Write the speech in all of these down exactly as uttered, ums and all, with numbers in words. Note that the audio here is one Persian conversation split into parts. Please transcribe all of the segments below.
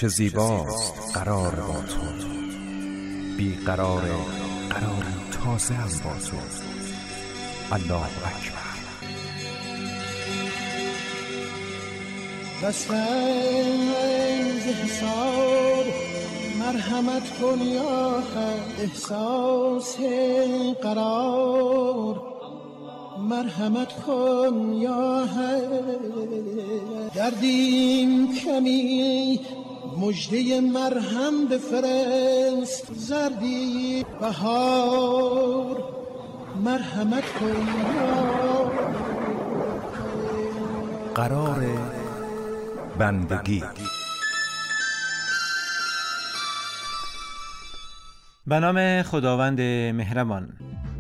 چه زیباست قرار با تو، بی قرار قراری تازه هم با تو. الله اکبر. دستم ز حساب مرحمت کن یا حق، احساس قرار مرحمت کن یا حق. دردیم کمی مژده مرهم بفرست، زردی بهار مرحمت کن یا قرار بندگی. به نام خداوند مهربان.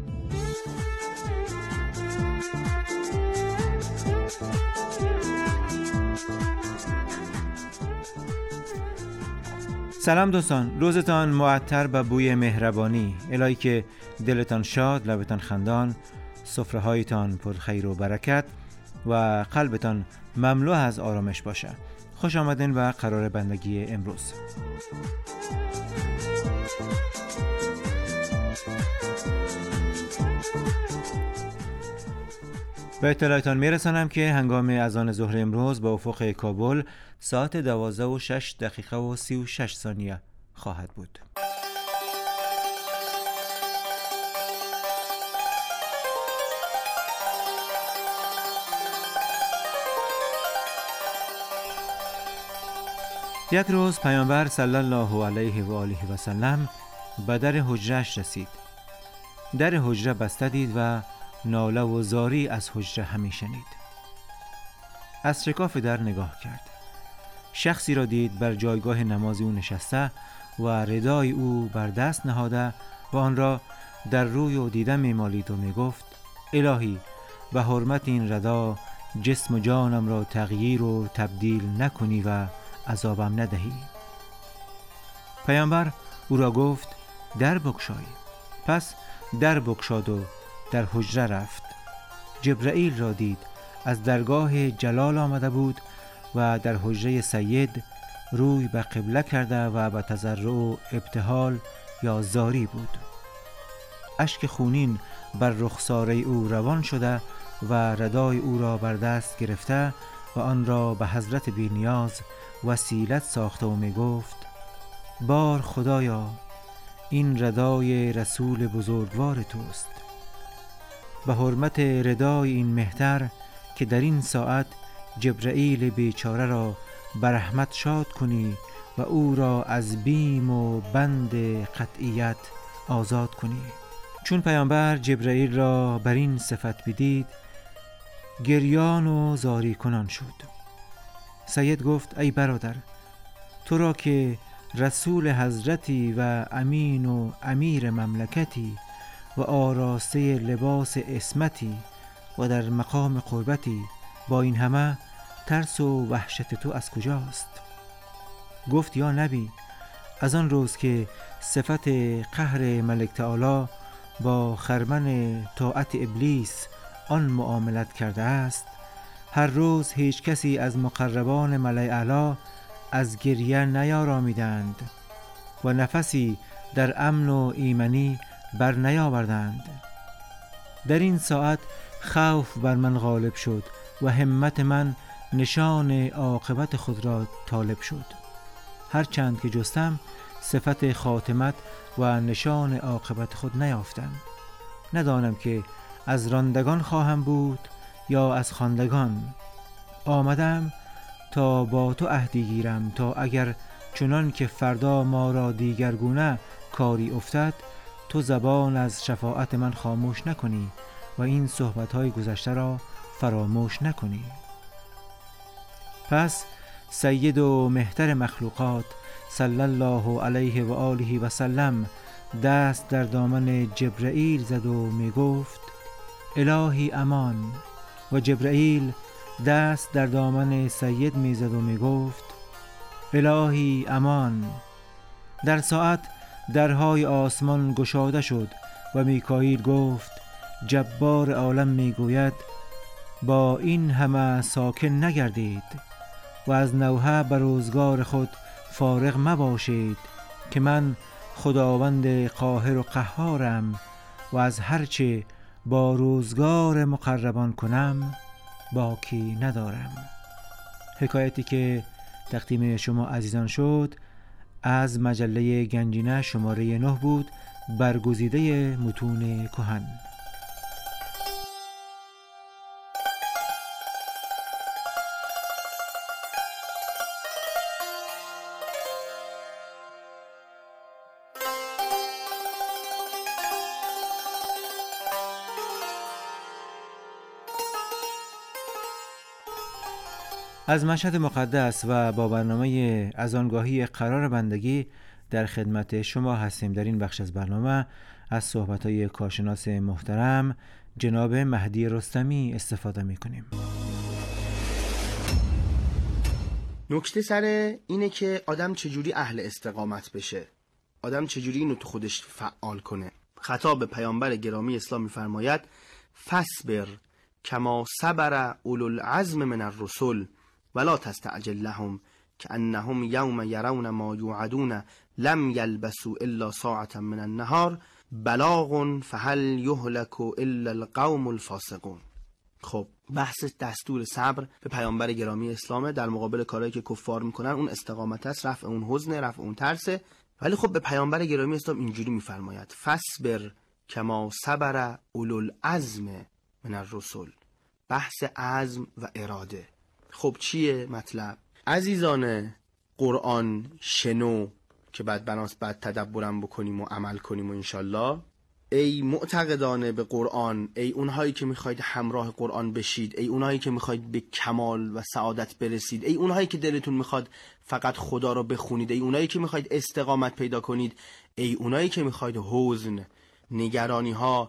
سلام دوستان، روزتان معطر به بوی مهربانی. الهی که دلتان شاد، لبتان خندان، سفره هایتان پر خیر و برکت و قلبتان مملو از آرامش باشه. خوش آمدین به قرار بندگی امروز. به اطلاعتان میرسانم که هنگام اذان ظهر امروز به افق کابل ساعت دوازده و شش دقیقه و سی و شش ثانیه خواهد بود. یک روز پیامبر صلی الله علیه و آله و سلم به در حجره‌اش رسید. در حجره بسته دید و ناله و زاری از حجره همی شنید. از شکاف در نگاه کرد. شخصی را دید بر جایگاه نمازی او نشسته و ردای او بر دست نهاده و آن را در روی و دیده می مالید و می گفت: الهی به حرمت این ردا جسم و جانم را تغییر و تبدیل نکنی و عذابم ندهی. پیامبر او را گفت: در بگشای. پس در بگشاد و در حجره رفت. جبرائیل را دید از درگاه جلال آمده بود و در حجره سید روی به قبله کرده و به تضرع و ابتهال یا زاری بود. اشک خونین بر رخساره او روان شده و ردای او را بر دست گرفته و آن را به حضرت بی نیاز وسیلت ساخته و می گفت: بار خدایا، این ردای رسول بزرگوار توست. به حرمت ردای این مهتر که در این ساعت جبرائیل بیچاره را به رحمت شاد کنی و او را از بیم و بند قطعیت آزاد کنی. چون پیامبر جبرائیل را بر این صفت بدید، گریان و زاری کنان شد. سید گفت: ای برادر، تو را که رسول حضرتی و امین و امیر مملکتی و آراسته لباس عصمتی و در مقام قربتی، با این همه ترس و وحشت تو از کجاست؟ گفت: یا نبی، از آن روز که صفت قهر ملک تعالی با خرمن طاعت ابلیس آن معاملت کرده است، هر روز هیچ کسی از مقربان ملای اعلی از گریه نیارامیدند و نفسی در امن و ایمنی بر نیاوردند. در این ساعت خوف بر من غالب شد و همت من نشان عاقبت خود را طالب شد. هرچند که جستم صفت خاتمت و نشان عاقبت خود نیافتم. ندانم که از راندگان خواهم بود یا از خواندگان. آمدم تا با تو عهدی گیرم تا اگر چنان که فردا ما را دیگرگونه کاری افتد، تو زبان از شفاعت من خاموش نکنی و این صحبت‌های گذشته را فراموش نکنی. پس سید و مهتر مخلوقات صلی الله علیه و آله و سلم دست در دامن جبرائیل زد و می گفت: الهی امان. و جبرائیل دست در دامن سید می زد و می گفت: الهی امان. در ساعت درهای آسمان گشاده شد و میکائیل گفت: جبار عالم می گوید با این همه ساکن نگردید و از نوحه بر روزگار خود فارغ مباشید که من خداوند قاهر و قهارم و از هرچه با روزگار مقربان کنم باکی ندارم. حکایتی که تقدیم شما عزیزان شد از مجله گنجینه شماره نه بود، برگزیده متون کهن. از مشهد مقدس و با برنامه اذانگاهی قرار بندگی در خدمت شما هستیم. در این بخش از برنامه از صحبت‌های کارشناس محترم جناب مهدی رستمی استفاده می‌کنیم. نکته سر اینه که آدم چجوری اهل استقامت بشه، آدم چجوری اینو تو خودش فعال کنه. خطاب پیامبر گرامی اسلام می‌فرماید فاصبر کما صبر اولو العزم من الرسل ولا تستعجل لهم كأنهم يوم يرون ما يوعدون لم يلبثوا الا ساعة من النهار بلاغ فهل يهلك الا القوم الفاسقون. خب بحث دستور صبر به پیامبر گرامی اسلامه در مقابل کارهایی که کفار میکنن. اون استقامت است، رفع اون حزن، رفع اون ترسه. ولی خب به پیامبر گرامی اسلام اینجوری میفرماید فاصبر کما صبر اولو العزم من الرسل. بحث عزم و اراده. خب چیه مطلب؟ عزیزان قرآن شنو که بعد بناس بعد تدبرم بکنیم و عمل کنیم و انشالله. ای معتقدانه به قرآن، ای اونهایی که میخواید همراه قرآن بشید، ای اونهایی که میخواید به کمال و سعادت برسید، ای اونهایی که دلتون میخواد فقط خدا رو بخونید، ای اونهایی که میخواید استقامت پیدا کنید، ای اونهایی که میخواید حزن، نگرانی ها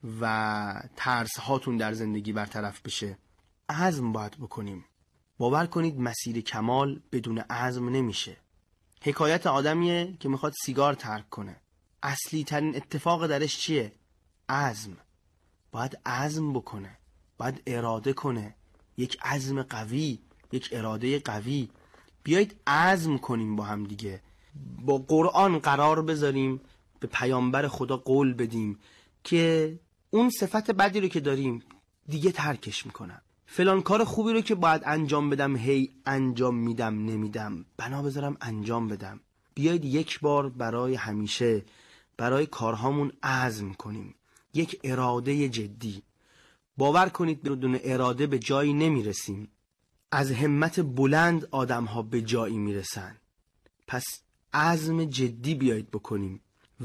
و ترس هاتون در زندگی برطرف بشه. عزم باید بکنیم. باور کنید مسیر کمال بدون عزم نمیشه. حکایت آدمیه که میخواد سیگار ترک کنه. اصلی ترین اتفاق درش چیه؟ عزم. باید عزم بکنه، باید اراده کنه، یک عزم قوی، یک اراده قوی. بیایید عزم کنیم با هم دیگه، با قرآن قرار بذاریم، به پیامبر خدا قول بدیم که اون صفت بدی رو که داریم دیگه ترکش میکنم. فلان کار خوبی رو که باید انجام بدم هی انجام میدم نمیدم، بنا بذارم انجام بدم. بیایید یک بار برای همیشه برای کارهامون عزم کنیم، یک اراده جدی. باور کنید بدون اراده به جایی نمیرسیم. از همت بلند آدم ها به جایی میرسن. پس عزم جدی بیایید بکنیم.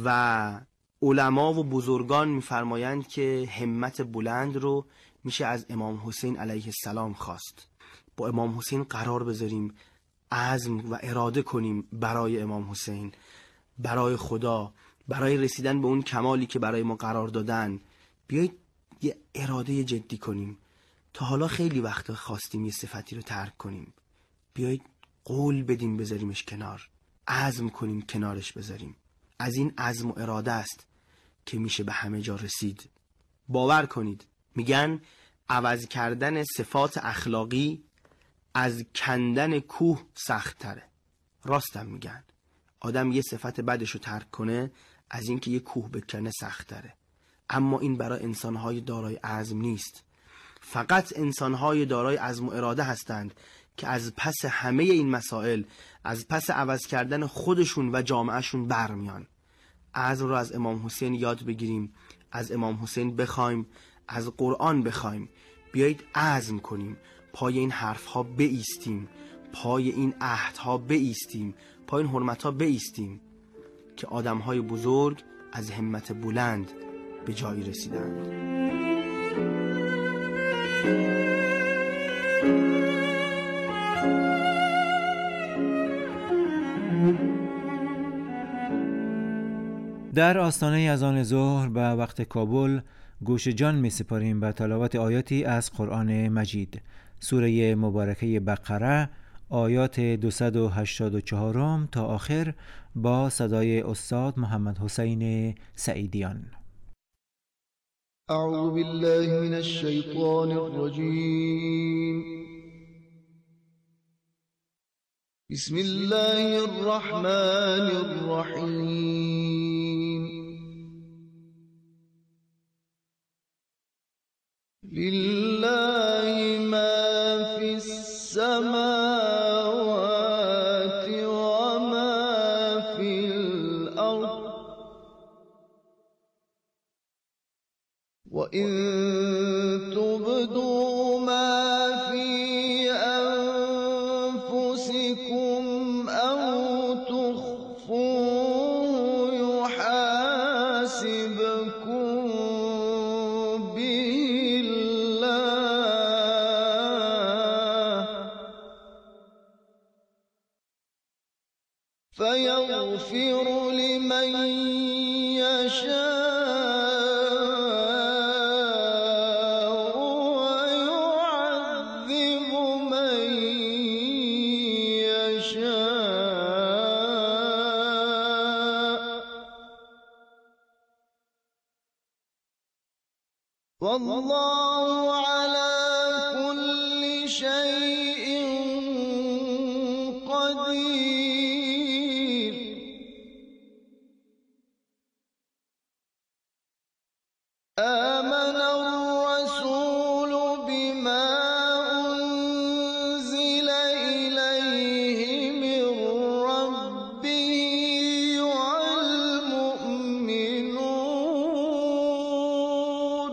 و علما و بزرگان میفرمایند که همت بلند رو میشه از امام حسین علیه السلام خواست. با امام حسین قرار بذاریم، عزم و اراده کنیم برای امام حسین، برای خدا، برای رسیدن به اون کمالی که برای ما قرار دادن. بیایید یه اراده جدی کنیم. تا حالا خیلی وقت خواستیم یه صفتی رو ترک کنیم. بیایید قول بدیم بذاریمش کنار، عزم کنیم کنارش بذاریم. از این عزم و اراده است که میشه به همه جا رسید. باور کنید میگن عوض کردن صفات اخلاقی از کندن کوه سخت تره. راستم میگن. آدم یه صفت بدش رو ترک کنه از اینکه یه کوه بکنه سخت تره. اما این برای انسانهای دارای عزم نیست. فقط انسانهای دارای عزم و اراده هستند که از پس همه این مسائل، از پس عوض کردن خودشون و جامعهشون برمیان. عزم رو از امام حسین یاد بگیریم، از امام حسین بخوایم، از قرآن بخوایم. بیایید عزم کنیم، پای این حرفها بایستیم، پای این عهدها بایستیم، پای این حرمتها بایستیم که آدمهای بزرگ از همت بلند به جایی رسیدند. در آستانه اذان ظهر به وقت کابل گوش جان می سپاریم به تلاوت آیاتی از قرآن مجید. سوره مبارکه بقره آیات دویست و هشتاد و چهار تا آخر با صدای استاد محمد حسین سعیدیان. اعوذ بالله من الشیطان الرجیم. بسم الله الرحمن الرحيم لله ما في السماوات وما في الأرض وإن تبدوا ما في أنفسكم أو تخفوه يحاسبكم به الله فيغفر لمن يشاء ويعذب من يشاء والله على كل شيء قدير آمن الرسول بما أنزل إليه من ربه والمؤمنون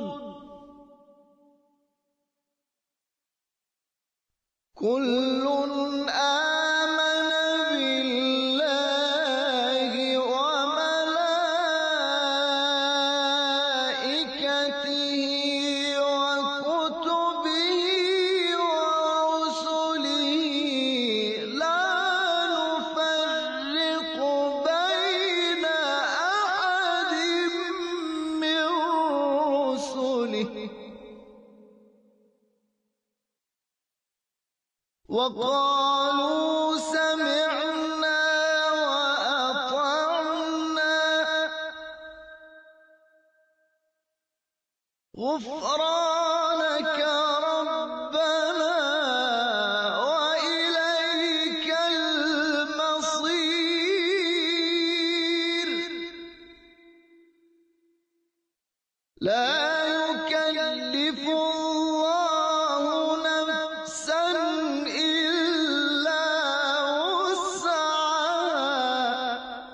كل آمن بالله وملائكته وكتبه ورسله لا نفرق بين أحد من رسله وقالوا سمعنا وأطعنا غفرانك ربنا وإليك المصير لا يكلف الله نفسا إلا وسعها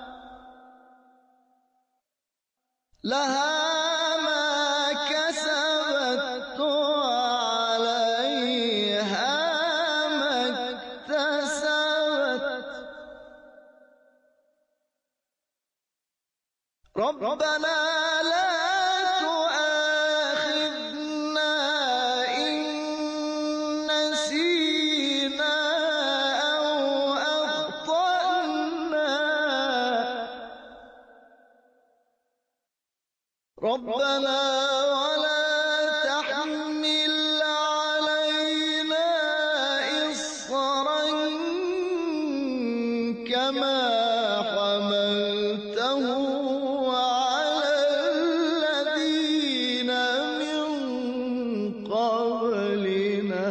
لها ما كسبت وعليها ما اكتسبت ربنا لا تؤاخذنا إن نسينا أو أخطأنا ربنا ولا تحمل علينا إصرا كما حملته على الذين من قبلنا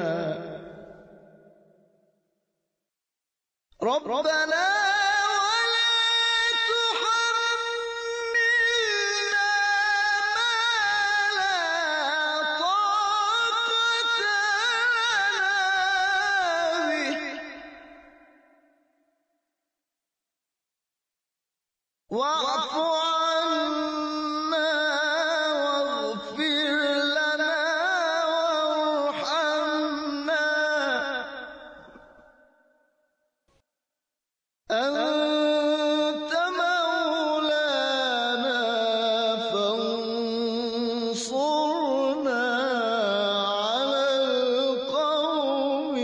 ربنا ولا تحملنا ما لا طاقة لنا به واعف عنا واغفر لنا وارحمنا أنت مولانا فانصرنا على القوم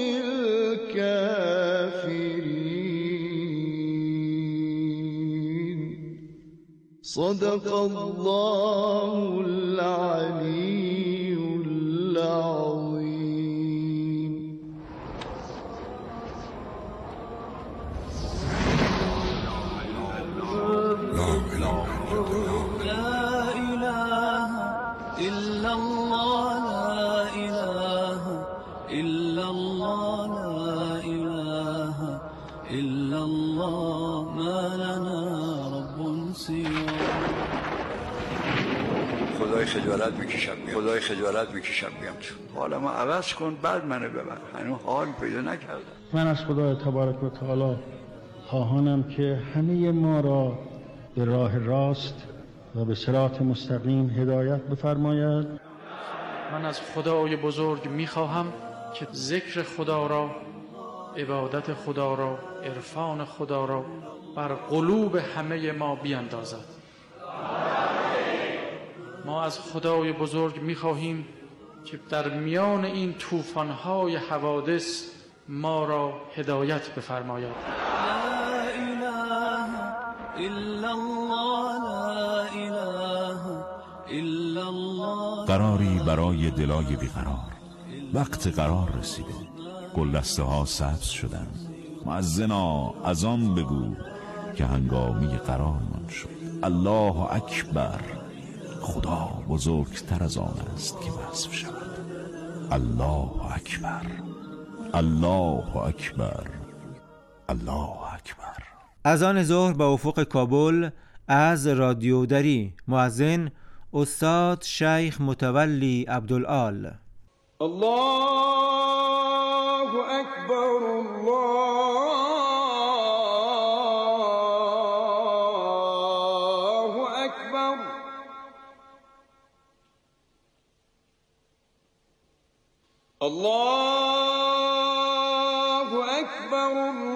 الكافرين صدق الله العلي العظيم. لا إله إلا الله لا إله إلا الله لا إله إلا خدای خجالت میکشم بیام خدای خجالت میکشم بیام تو حالا ما عوض کن بعد منو ببر. هنوز حال پیدا نکردم. من از خدای تبارک و تعالی خواهانم که همه ما را به راه راست و به صراط مستقیم هدایت بفرماید. من از خدای بزرگ میخواهم که ذکر خدا را، عبادت خدا را، عرفان خدا را بر قلوب همه ما بیندازد. ما از خدای بزرگ میخواهیم که در میان این طوفان‌های حوادث ما را هدایت بفرماید. لا اله الا الله، لا اله الا الله. قراری برای دلای بیقرار. وقت قرار رسیده. گلدسته ها سبز شدن. مؤذنا از آن بگو که هنگامی قرارمان شد. الله اکبر. خدا بزرگتر از آن است که وصف شود. الله اکبر، الله اکبر، الله اکبر. از آن ظهر به افق کابل از رادیو دری مؤذن استاد شیخ متولی عبدالآل. الله اکبر، الله اکبر. الله اکبر،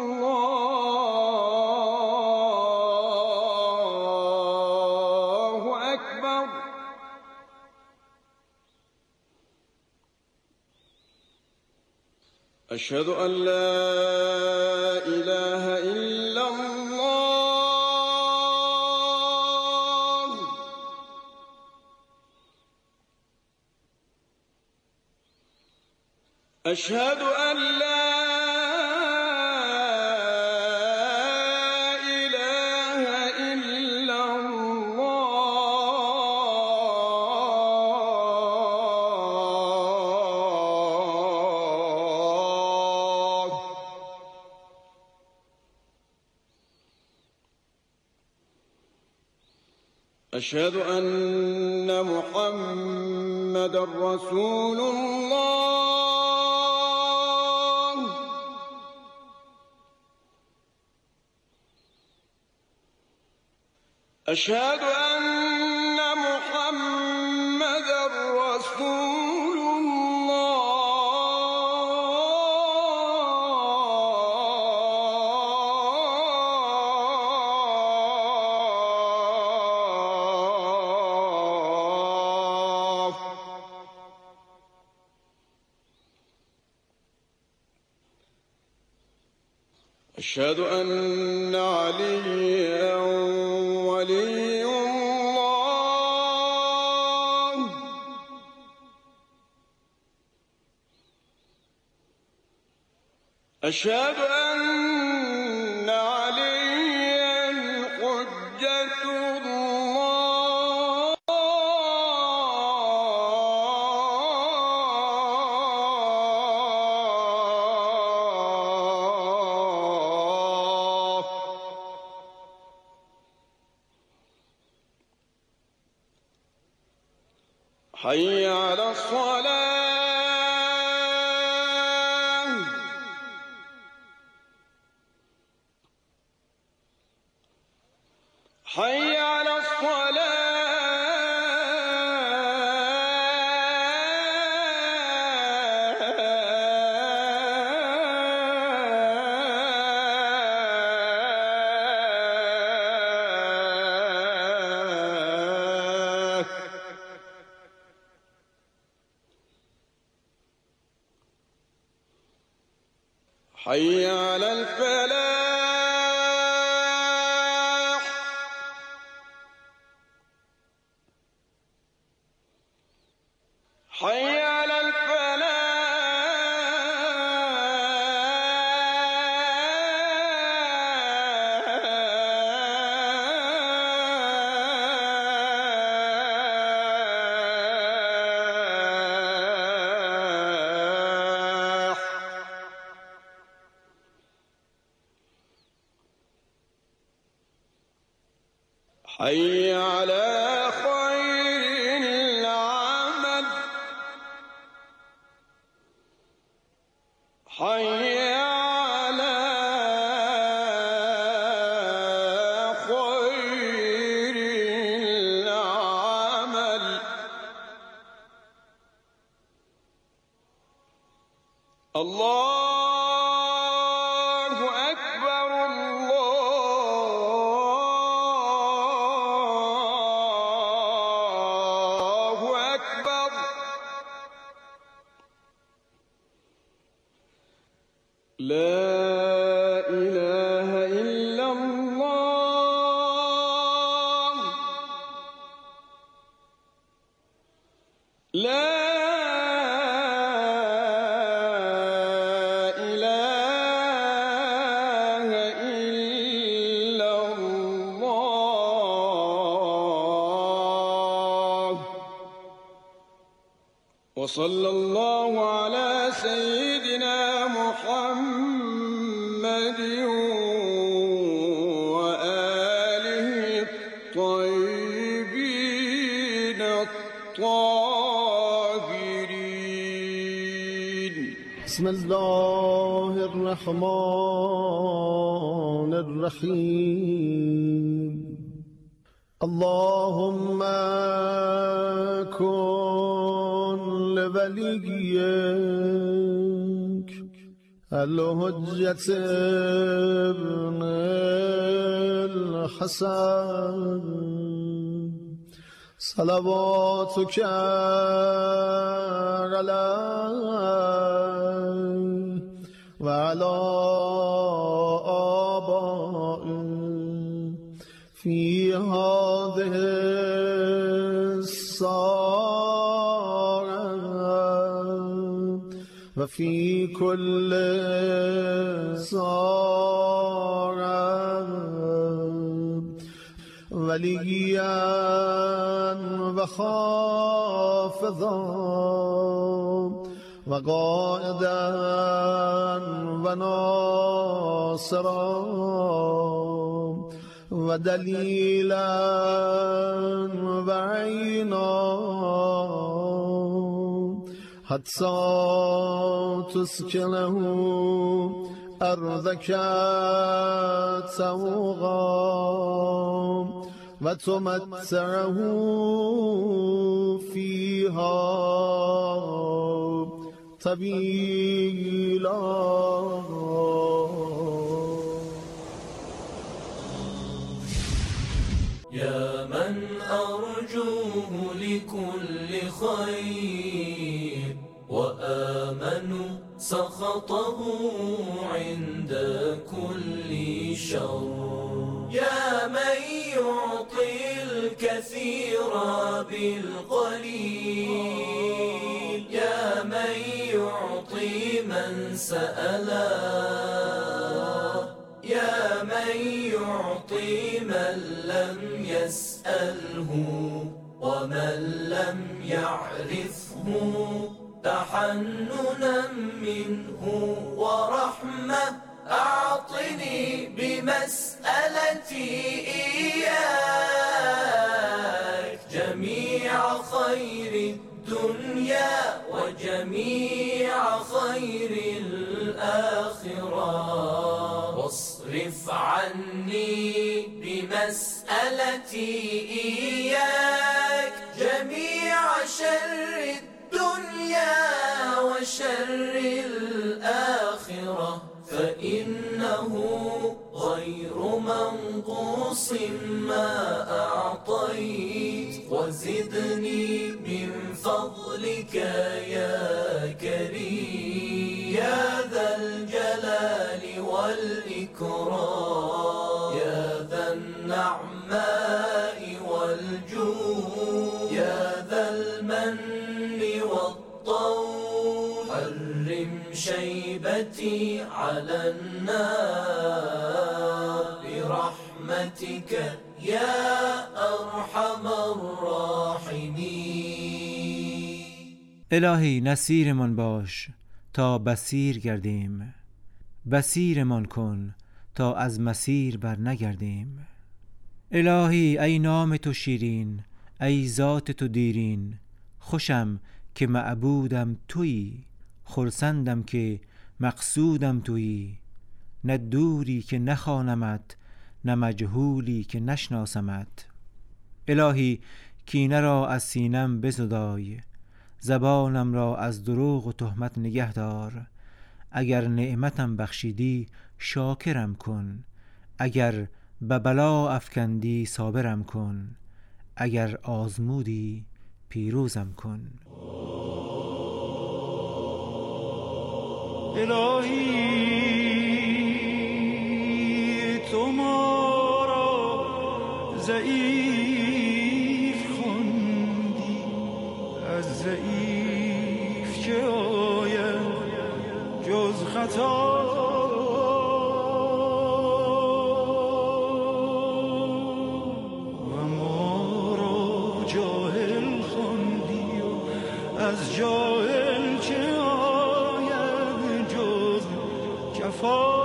الله اکبر. اشهد ان لا اله الا الله. اشهد ان لا اله الا الله. اشهد ان محمد رسول الله. اشهد ان محمد رسول الله. اشهد ان عليا ولي الله. اشهد ان عليا حجة الله. حي على الصلاة. حي على الصلاة. حي على الفلاح. حي على الفلاح. حي على خير الله اکبر الله اکبر لا اله الا الله لا وصلى الله على سيدنا محمد وآله الطيبين الطاهرين. بسم الله الرحمن الرحيم. اللهم كن لوليك الحجة ابن الحسن صلواتك عليه وعلى آبائه في هذه الساعة وفي كل ساعة وليا وخافضا وقائدا وناصرا ودليلا وعينا حتى تسكنه أرضك سوغا وتمتعه فيها طويلا. يا من أرجوه لكل خير وآمن سخطه عند كل شر. يا من يعطي الكثير بالقليل. يا من يعطي من سأله. يا من يعطي من لم يسأله ومن لم يعرفه تحننا منه ورحمة. أعطني بمسألتي إياك جميع خير الدنيا وجميع خير الآخرة. واصرف عني بمسألتي إياك جميع شر الدنيا وشر الآخرة. فإنه غير منقوص ما أعطيت. وزدني من فضلك يا كريم يا ذا الجلال والإكرام. يا ذا النعماء والجود. يا ذا المن والطول. حرم شيبتي على النار برحمتك يا أرحم الراحمين. الهی نصیرمان باش تا بصیر گردیم، بصیرمان کن تا از مسیر بر نگردیم. الهی ای نام تو شیرین، ای ذات تو دیرین، خوشم که معبودم تویی، خرسندم که مقصودم تویی. نه دوری که نخوانمت، نه مجهولی که نشناسمت. الهی کینه را از سینم بزدای، زبانم را از دروغ و تهمت نگه دار. اگر نعمتم بخشیدی شاکرم کن، اگر به بلا افکندی صابرم کن، اگر آزمودی پیروزم کن. الهی تو ما را ضعیف خواندی، از ضعیف چه آید جز خطا، و ما را جاهل خواندی و از جاهل چه آید جز جفا.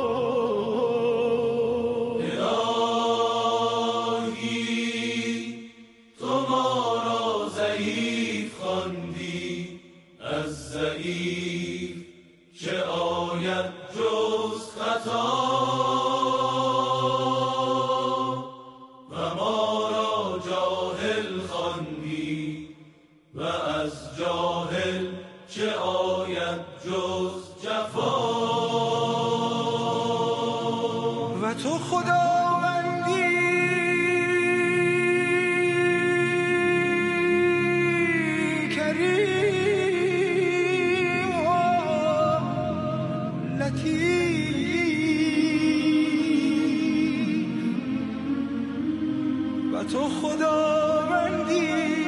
تو خداوندی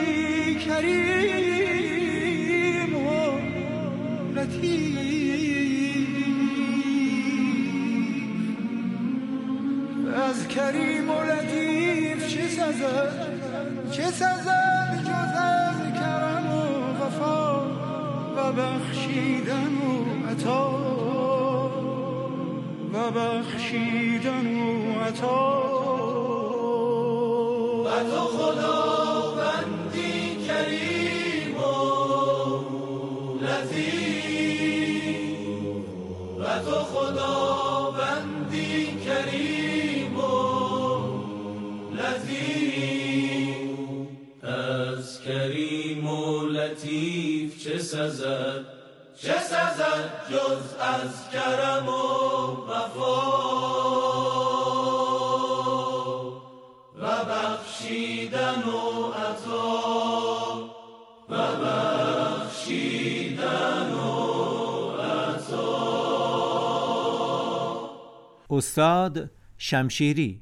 کریم و لطیف، از کریم و لطیف چه سزد، چه سزد جز از کرم و وفا و بخشیدن و عطا، و بخشیدن و عطا. و تو خداوندی کریم و لطیف، و تو خداوندی کریم و لطیف، از کریم و لطیف چه سزد، چه سزد جز از کرم و وفا و بخشیدن و عطا، و بخشیدن و عطا. استاد شمشیری.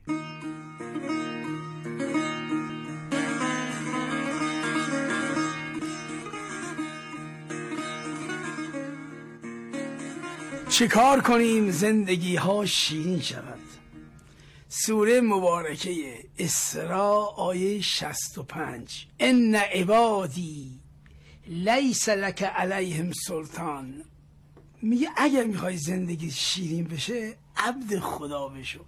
چیکار کنیم زندگی ها شیرین شود؟ سوره مبارکه اسراء آیه شصت و پنج. ان عبادی لیس لک علیهم سلطان. میگه اگر میخوای زندگی شیرین بشه عبد خدا بشو.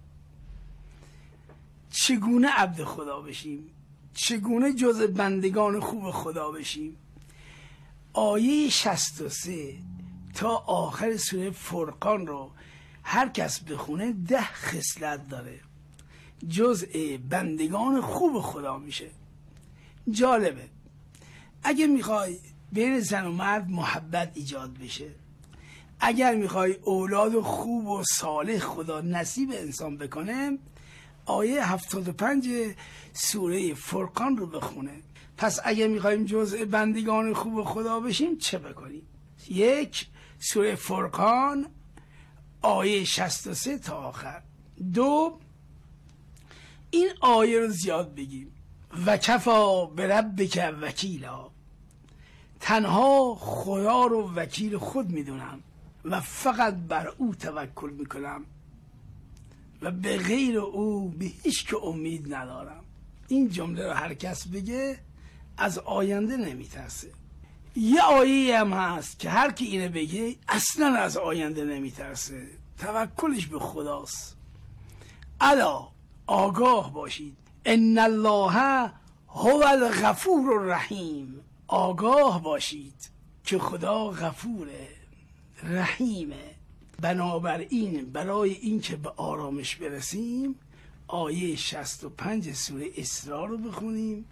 چگونه عبد خدا بشیم؟ چگونه جز بندگان خوب خدا بشیم؟ آیه شصت و سه تا آخر سوره فرقان رو هر کس بخونه ده خصلت داره، جزء بندگان خوب خدا میشه. جالبه. اگه میخوای بین زن و مرد محبت ایجاد بشه، اگر میخوای اولاد خوب و صالح خدا نصیب انسان بکنه، آیه هفتاد و پنج سوره فرقان رو بخونه. پس اگه میخوایم جزء بندگان خوب خدا بشیم چه بکنیم؟ یک، سوره فرقان آیه شصت و سه تا آخر. دو، این آیه رو زیاد بگیم. و کفا بربک وکیلا. تنها خدا رو وکیل خود میدونم و فقط بر او توکل میکنم و به غیر او به هیچ که امید ندارم. این جمله رو هر کس بگه از آینده نمیترسه. یه آیه هم هست که هر کی اینه بگه اصلا از آینده نمیترسه، توکلش به خداست. الا آگاه باشید، ان الله هو الغفور الرحیم. آگاه باشید که خدا غفوره، رحیمه. بنابراین برای این که به آرامش برسیم آیه شصت و پنج سوره اسراء رو بخونیم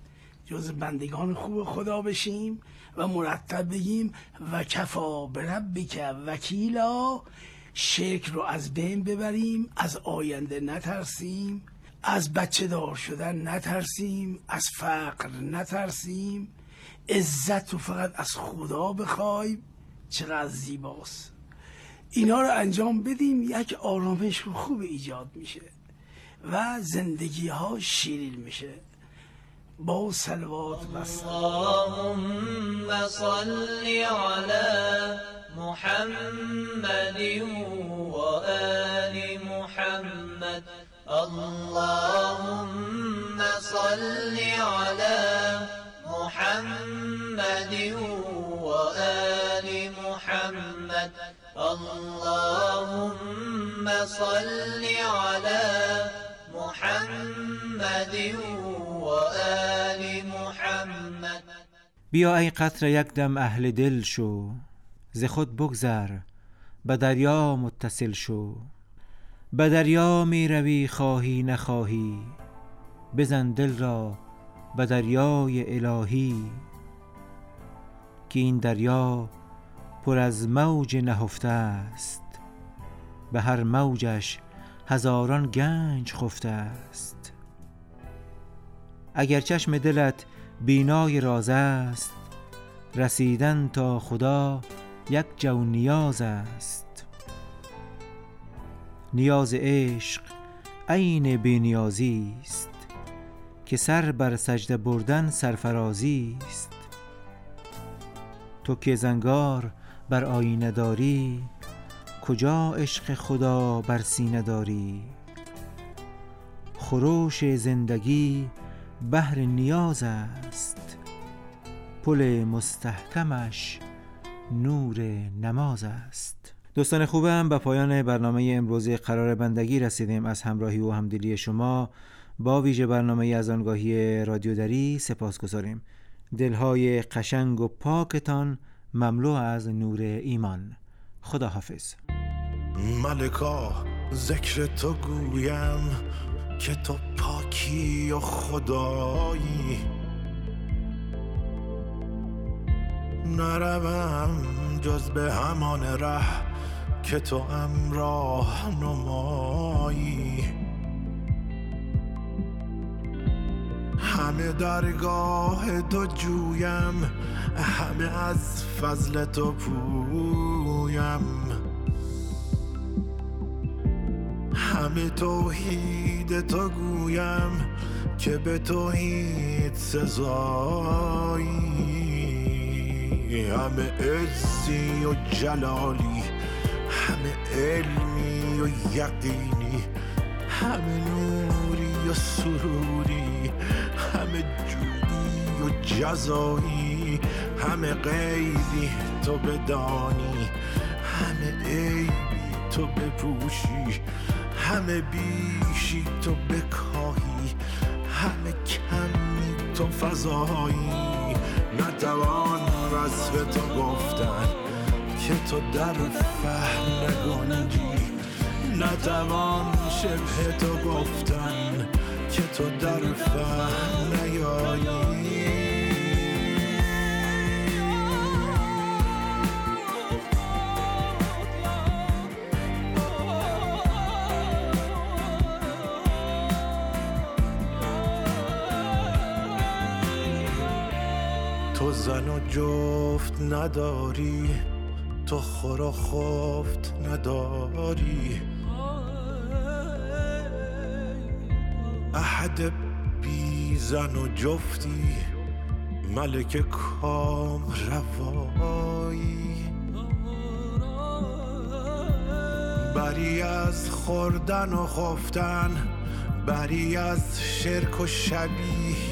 جز بندگان خوب خدا بشیم و مرتب بگیم و کفا بربک وکیلا. شرک رو از بین ببریم، از آینده نترسیم، از بچه دار شدن نترسیم، از فقر نترسیم، عزت رو فقط از خدا بخوایم. چقدر زیباست. اینا رو انجام بدیم، یک آرامش خوب ایجاد میشه و زندگی ها شیرین میشه. با صلوات و اللهم صل علی محمد و آل محمد. اللهم صل علی محمد و آل محمد. اللهم صل علی محمد و آل محمد. بیا ای قطره یک دم اهل دل شو، ز خود بگذر به دریا متصل شو. به دریا می روی خواهی نخواهی، بزن دل را به دریای الهی. که این دریا پر از موج نهفته است، به هر موجش هزاران گنج خفته است. اگر چشم دلت بینای راز است، رسیدن تا خدا یک جو نیاز است. نیاز عشق عین بی‌نیازی است، که سر بر سجده بردن سرفرازی است. تو که زنگار بر آینه داری، کجا عشق خدا بر سینه داری. خروش زندگی بحر نیاز است، پل مستحکمش نور نماز است. دوستان خوبم، به پایان برنامه امروز قرار بندگی رسیدیم. از همراهی و همدلی شما با ویژه برنامه از آنگاهی رادیو دری سپاسگزاریم. دلهای قشنگ و پاکتان مملو از نور ایمان. خدا حافظ. ملکا ذکر تو گویم که تو پاکی و خدایی. نروم جز به همان ره که تو امراه نمایی. همه درگاه تو جویم، همه از فضل تو پویم. همه توحید تو گویم که به توحید سزایی. همه عزی و جلالی، همه علمی و یقینی، همه نوری و سروری، همه جودی و جزایی. همه غیبی تو بدانی، همه عیبی تو بپوشی، همه بیشی تو بکاهی، همه کمی تو فضایی. نتوان وصف تو گفتن که تو در فهم نگنجی، نتوان شبه تو گفتن که تو در فهم نیایی. تو زن و جفت نداری، تو خور و خفت نداری. احد بی زن و جفتی، ملک کام روایی. بری از خوردن و خفتن، بری از شرک و شبیه